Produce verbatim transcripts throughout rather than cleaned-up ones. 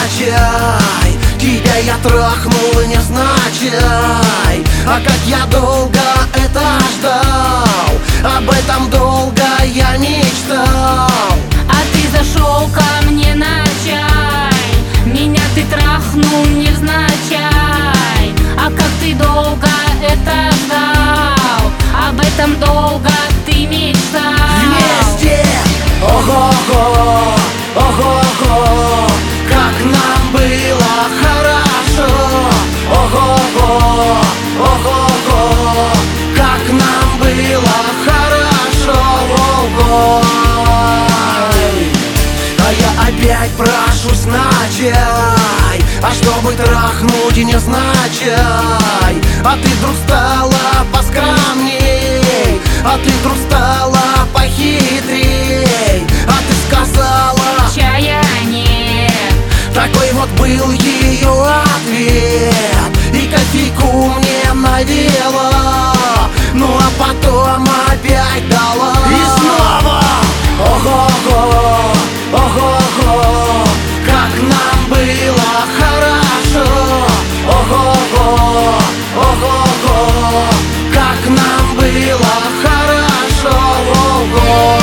невзначай. Тебя я трахнул невзначай. А как я долго это ждал, об этом долго я мечтал. А ты зашел ко мне на чай, меня ты трахнул невзначай. А как ты долго это ждал, об этом долго ты мечтал. Вместе, ого-го, ого-го, как нам было хорошо. Ого-го, ого-го, как нам было хорошо. Ого. А я опять прошу значай, а чтобы трахнуть невзначай. А ты вдруг стала поскромней, а ты вдруг стала похитрей. А ты сказала: чая нет. такой вот был ее ответ. И кофейку мне навела, ну а потом опять дала. И снова ого-го, ого-го, как нам было хорошо. Ого-го, ого-го, как нам было хорошо. Ого.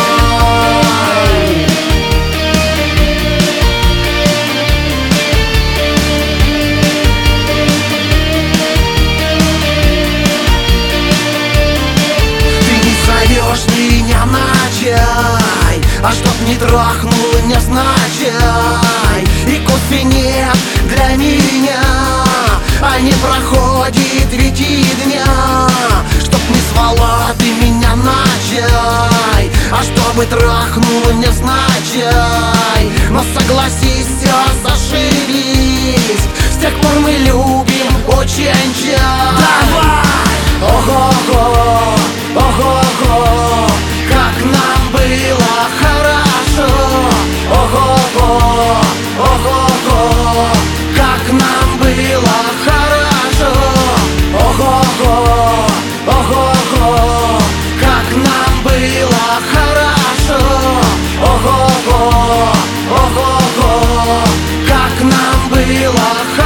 Меня на чай, а чтоб не трахнул невзначай. И кофе нет для меня, а не проходит ведь и дня. Чтоб не звала ты меня на чай, а чтобы трахнул невзначай. Но согласись, все зашибись, с тех пор мы любим очень чай. Давай! Ого-го, ого-го, как нам было хорошо. Ого-го, ого-го, как нам было хорошо. Ого-го, ого-го, как нам было хорошо. Ого-го, ого-го, как нам было хорошо.